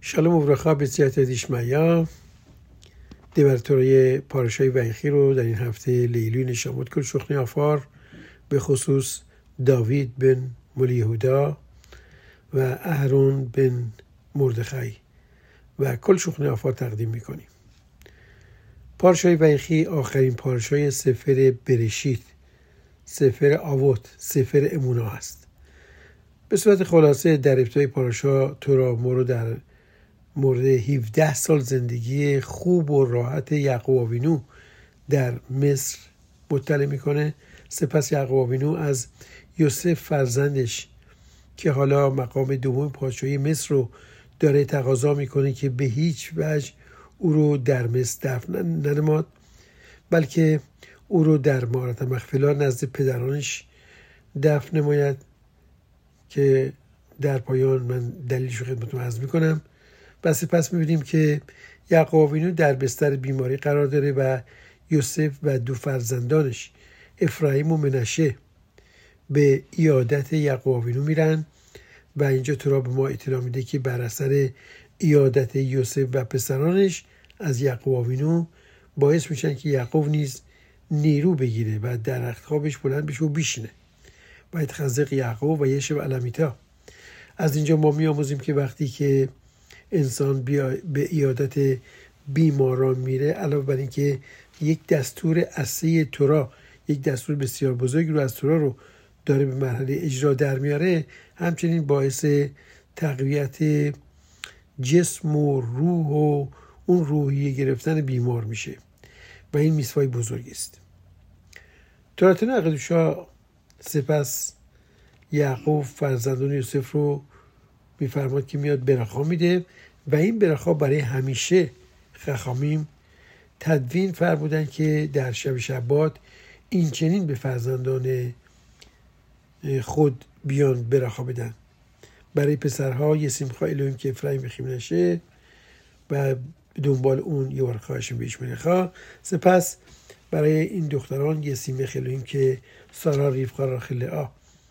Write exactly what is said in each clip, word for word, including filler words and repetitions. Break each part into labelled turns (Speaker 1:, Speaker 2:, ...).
Speaker 1: שלום וברכה בסייעתא דשמיא. دیورتوری پارشای ویخی رو در این هفته لیلی نشامد کل شخنی آفار به خصوص داوید بن ملی یهودا و اهرون بن مردخی و کل شخنی آفار تقدیم میکنیم. پارشای ویخی آخرین پارشای سفر برشید، سفر آوت، سفر امونا است. به صورت خلاصه در ابتدای پارشا تورا ما رو در مورد هفده سال زندگی خوب و راحت یعقوب آوینو در مصر مطلع میکنه. سپس یعقوب آوینو از یوسف فرزندش که حالا مقام دوم پادشاهی مصر رو داره تقاضا میکنه که به هیچ وجه او رو در مصر دفن ننماد، بلکه او رو در مغارة مغفلا نزد پدرانش دفن نماید که در پایان من دلیلش رو خدمتتون عرض میکنم. و سپس میبینیم که یعقوب آوینو در بستر بیماری قرار داره و یوسف و دو فرزندانش افرایم و منشه به عیادت یعقوب آوینو میرن و اینجا تورا به ما اطلاع میده که بر اثر عیادت یوسف و پسرانش از یعقوب آوینو باعث میشن که یعقوب نیز نیرو بگیره و در رخت خوابش بلند بشه و بیشینه و یتخذق یعقوب و یشب علمیتا. از اینجا ما میاموزیم که وقتی که انسان به عیادت بیماران میره، علاوه بر این که یک دستور اصلی تورا، یک دستور بسیار بزرگی رو از تورا رو داره به مرحله اجرا در میاره، همچنین باعث تقویت جسم و روح و اون روحیه گرفتن بیمار میشه و این میثوای بزرگی است. توراتن عقدوشا سپس یعقوب فرزندان یوسف رو میفرماد که میاد برخا میده و این برخا برای همیشه. خخامیم تدوین فرمودن که در شب شبات این چنین به فرزندان خود بیان برخا بدن. برای پسرها یسیمخا الوهیم که افرایم بخیم نشه و دنبال اون یورخاشم به اشملخا. سپس برای این دختران یسیمخ الوهیم که سارا ریفقا راخلعا.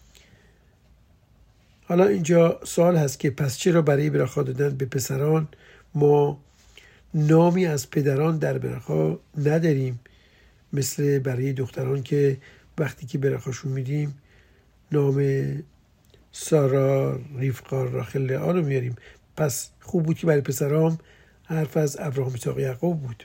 Speaker 1: حالا اینجا سوال هست که پس چرا برای برخا دادن به پسران ما نامی از پدران در برخا نداریم، مثل برای دختران که وقتی که برخاشون میدیم نام سارا ریفقا راخل آن رو میاریم؟ پس خوب بود که برای پسران حرف از ابراهام اسحاق یعقوب بود.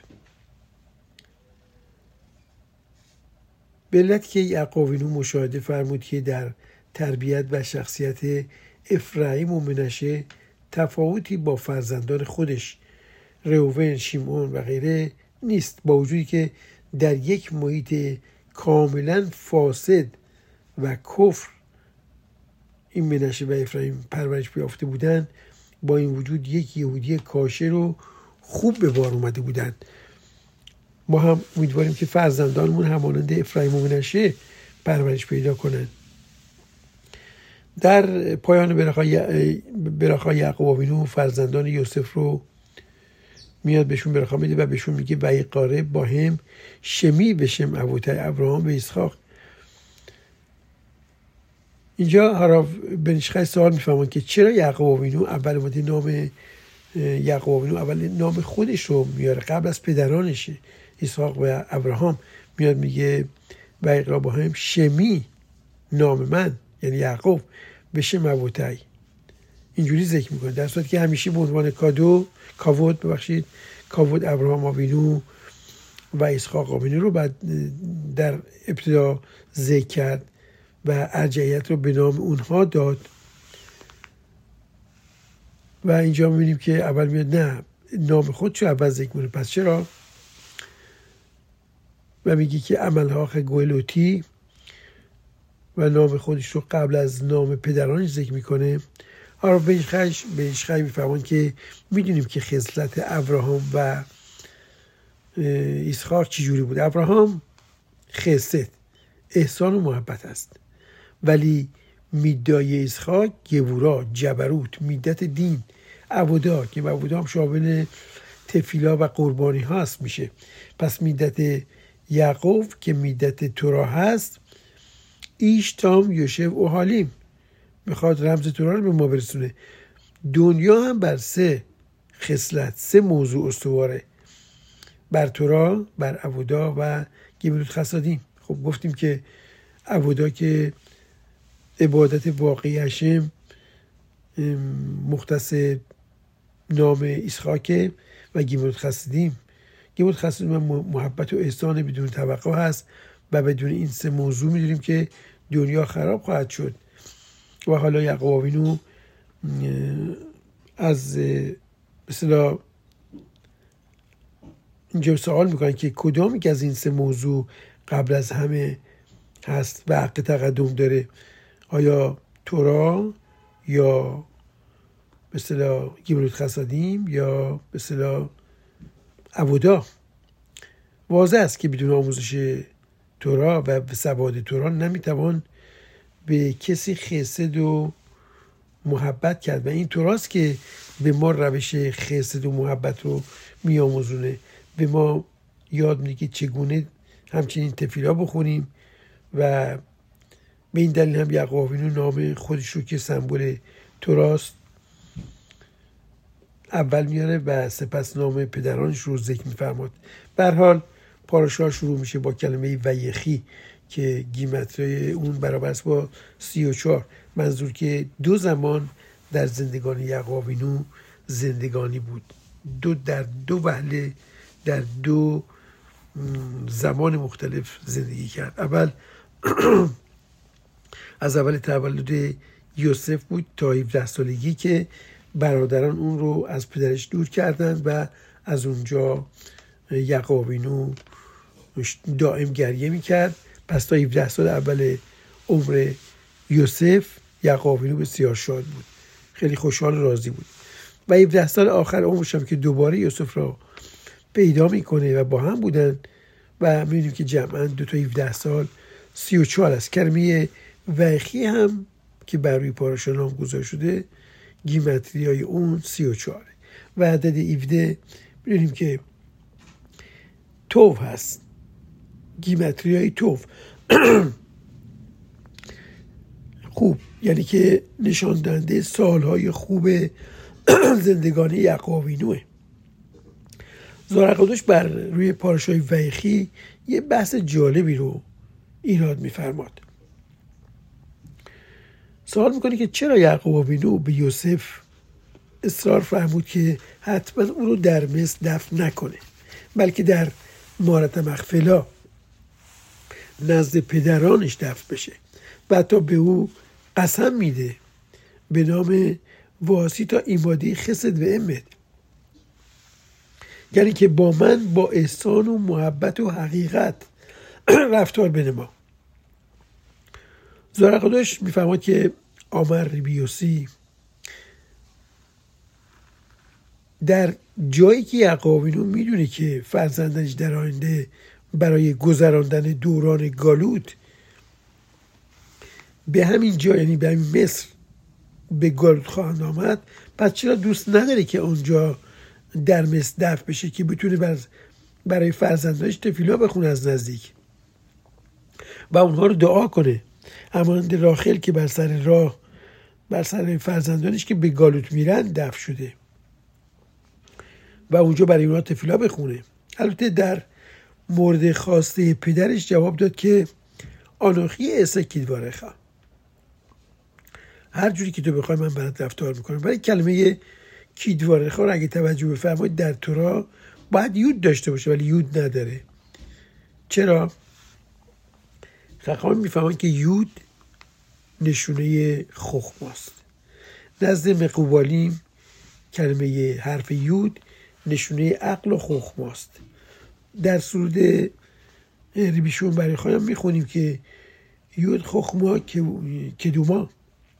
Speaker 1: به علت که یعقوب اینو مشاهده فرمود که در تربیت و شخصیت افرایم و منشه تفاوتی با فرزندان خودش روبن، شیمعون و غیره نیست، با وجودی که در یک محیط کاملا فاسد و کفر این منشه و افرایم پرورش یافته بودن، با این وجود یک یهودی کاشر رو خوب به بار اومده بودن. ما هم امیدواریم که فرزندانمون همانند افرایم و منشه پرورش پیدا کنن. در پایان برخا یعقوب آوینو فرزندان یوسف رو میاد بهشون برخا میده و بهشون میگه و قاره با هم شمی بشم ابوتای ابراهام و اسحاق. اینجا هراو بنشخای سوال میفهمن که چرا یعقوب آوینو اول اومده نام یعقوب آوینو اول نام خودش رو میاره قبل از پدرانشه اسحاق و ابراهام. میاد میگه و قاره با هم شمی نام من یعنی یعقوب بشه مبوتای، اینجوری ذکر میکنه، در صورتی که همیشه به عنوان کادو کاود ببخشید کاود ابراهام آوینو و اسحاق آوینو رو بعد در ابتدا ذکر کرد و ارجعیت رو به نام اونها داد. و اینجا میبینیم که اول میاد نه نام خودشو اول ذکر میکنه. پس چرا؟ و میگه که عملها خگولوتی و نام خودش رو قبل از نام پدرانش ذکر میکنه. حالا به این خیلی میفهمون که میدونیم که خصلت ابراهام و اسحاق چجوری بود. ابراهام خصلت احسان و محبت است، ولی میدای اسحاق گورا، جبروت، میدت دین، عبودا که عبودا هم شامل تفیلا و قربانی هست میشه. پس میدت یعقوب که میدت تورا هست ایش تام یوشف و حالیم، میخواد رمز تورا رو به ما برسونه. دنیا هم بر سه خصلت، سه موضوع استواره بر تورا، بر عبودا و گمیلوت خسادیم. خب گفتیم که عبودا که عبادت واقعی هشم مختص نام اسحاق و گمیلوت خسادیم گمیلوت خسادیم محبت و احسان بدون توقع هست و بدون این سه موضوع میدونیم که دنیا خراب خواهد شد. و حالا یعقوب آوینو از مثلا اینجا سوال میکنن که کدام که از این سه موضوع قبل از همه هست و حق تقدم داره، آیا تورا یا مثلا گمیلوت خسادیم یا مثلا عبودا؟ واضح است که بدون آموزش تورا و سواد تورا نمیتوان به کسی خسد و محبت کرد و این توراست که به ما روش خسد و محبت رو میآموزونه، به ما یاد میده که چگونه همچنین تفیلا بخونیم و به این دلیل هم یعقوب آوینو نام خودش رو که سمبل توراست اول میاره و سپس نام پدرانش رو ذکر میفرماد. به هر حال پاراشا شروع میشه با کلمه ویخی که گیمتری اون برابر است با سی و چهار، منظور که دو زمان در زندگانی یعقوب آوینو زندگانی بود، دو در دو وهله در دو زمان مختلف زندگی کرد. اول از اول تولد یوسف بود تا هفده سالگی که برادران اون رو از پدرش دور کردند و از اونجا یعقوب آوینو دائم گریه میکرد. پس تا هفده سال اول عمر یوسف یعقوب آوینو بسیار شاد بود، خیلی خوشحال و راضی بود و هفده سال آخر عمرش هم که دوباره یوسف را پیدا میکنه و با هم بودن و میبینیم که جمعا دو تا هفده سال سی و چهار است. کلمه ویخی هم که بر روی پاراشا نام گذاشته شده گیمتریای اون سی و چهار و عدد هفده میبینیم که توف هست، گیمتریای توف خوب، یعنی که نشان دهنده سالهای خوب زندگانی یعقوب آوینوه. زرتشت بر روی پاراشای ویخی یه بحث جالبی رو ایراد میفرماد. سوال میکنه که چرا یعقوب آوینو به یوسف اصرار فرمود که حتما او رو در مصر دفن نکنه، بلکه در مارت مخفلا نزد پدرانش دفن بشه و حتی به او قسم میده به نام واسی تا ایمادی خسد و امت، یعنی که با من با احسان و محبت و حقیقت رفتار بنما. زرتشت میفهمد که آمر ریبیوسی در جایی که یعقوب آوینو میدونه که فرزندش در آینده برای گذراندن دوران گالوت به همین جا، یعنی به همین مصر به گالوت خواهند آمد، پس چرا دوست نداره که اونجا در مصر دفن بشه که بتونه برای فرزندانش تفیلا بخونه از نزدیک و اونها رو دعا کنه، همانند راخل که بر سر راه بر سر فرزندانش که به گالوت میرن دفن شده و اونجا برای اونها تفیلا بخونه. البته در مورد خواسته پدرش جواب داد که آنوخی عیسی کیدوارخا، هر جوری که تو بخوای من برات رفتار میکنم. ولی کلمه کیدوارخا رو اگه توجه بفرمایید در تورا باید یود داشته باشه ولی یود نداره. چرا؟ خاقان میفهمن که یود نشونه خخماست. نزد مقوبالیم کلمه حرف یود نشونه عقل و خخماست. در سرود ریبیشون برای خواهم میخونیم که یود خخما کدوما،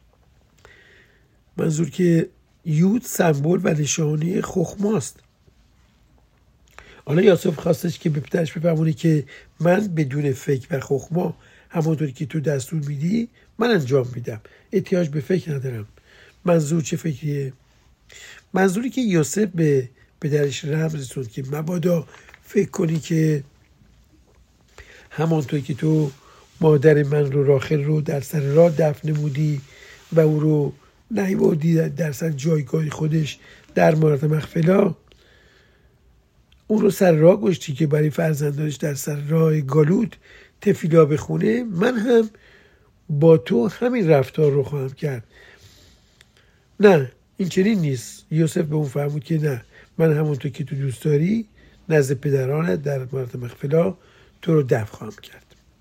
Speaker 1: منظور که یود سمبل و نشانه خخماست. حالا یوسف خواستش که به پدرش بفهمونه که من بدون فکر و خخما همونطوری که تو دستور میدی من انجام میدم، احتیاج به فکر ندارم. منظور چه فکریه؟ منظوری که یوسف به پدرش رمز رسوند که مبادا فکر کنی که همانطوری که تو مادر من رو راخل رو در سر راه دفن نمودی و او رو نیاوردی در سر جایگاه خودش در مارت مخفلا اون رو سر راه گشتی که برای فرزندانش در سر راه گالود تفیلا بخونه، من هم با تو همین رفتار رو خواهم کرد. نه، این چنین نیست. یوسف به اون فرمود که نه، من همونطور که تو دوست داری نزد پدرانت در مارت مخفلا تو رو دفع خواهم کرد.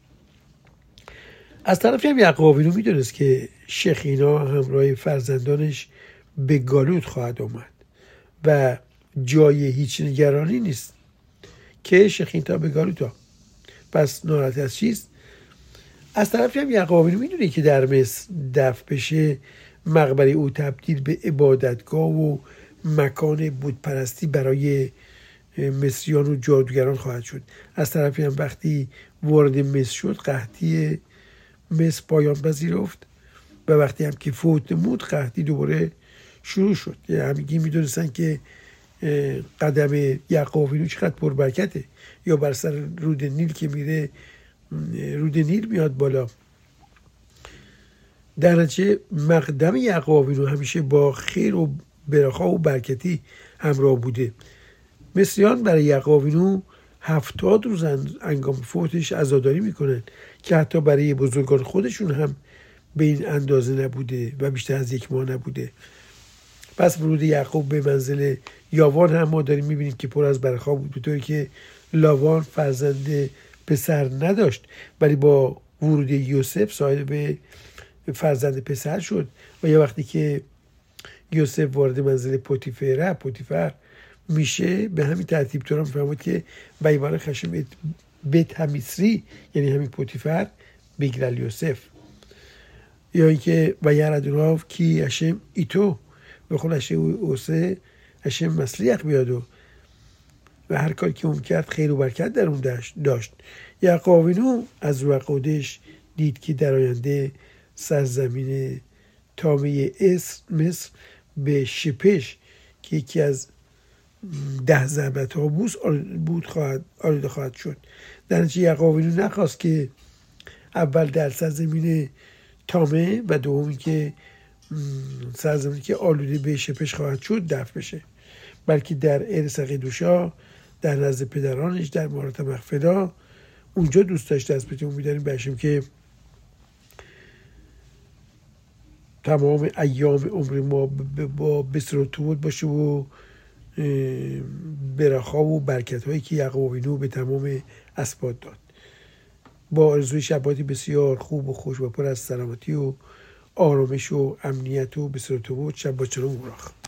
Speaker 1: از طرفی هم یعقوب اینو میدونست که شخینا همراه فرزندانش به گالود خواهد آمد و جای هیچ نگرانی نیست که شخینا به گالود ها. پس ناراحت از چیست؟ از طرفی هم یعقوب اینو میدونه که در مصر دفع بشه، مقبره او تبدیل به عبادتگاه و مکان بتپرستی برای مصریان و جادوگران خواهد شد. از طرفی هم وقتی وارد مصر شد، قحطی مصر پایان پذیرفت و وقتی هم که فوت نمود، قحطی دوباره شروع شد. یعنی همگی میدونستن که قدم یعقوب اینو چقدر پربرکته، یا بر سر رود نیل که میره، رود نیل میاد بالا. در نتیجه مقدم یعقوب اینو همیشه با خیر و برخا و برکتی همراه بوده. مصریان برای یعقوب اینو هفتاد روز انگام فوتش عزاداری میکنن که حتی برای بزرگان خودشون هم به این اندازه نبوده و بیشتر از یک ماه نبوده. پس ورود یعقوب به منزل یاوان هم ما داریم میبینیم که پر از برخا بود، به طوری که لاوان فرزند پسر نداشت، ولی با ورود یوسف صاحب فرزند پسر شد. و یا وقتی که یوسف وارد منزل پوتیفر پوتیفر میشه، به همین ترتیب تو رو میفهمد که بیوان خشم بیت همیسری، یعنی همین پوتیفر، بگرل یوسف. یا اینکه و یردوناف کی اشم ایتو بخون اشم اوسه اشم مسلیق بیادو، و هر کار که اون کرد خیر و برکت در اون داشت. یعقوب اینو از روی خودش دید که در آینده سرزمین تامه مصر به شپش که یکی از ده ضربت ها بود خواهد آلوده خواهد شد. در نتیجه یعقوب اینو نخواست که اول در سرزمین تامه و دومی که سرزمینی که آلوده به شپش خواهد شد دفع بشه، بلکه در ارث قدوشا، در نزد پدرانش، در مارت مخفلا، اونجا دوست داشته. از بهتون میداریم بشیم که تمام ایام عمر ما با بسر و طود باشه و برخا و برکت هایی که یعقوب اینو به تمام اسباد داد. با آرزوی شباتی بسیار خوب و خوش و پر از سلامتی و آرامش و امنیت و بسر و طود. شب با چرا موراخ.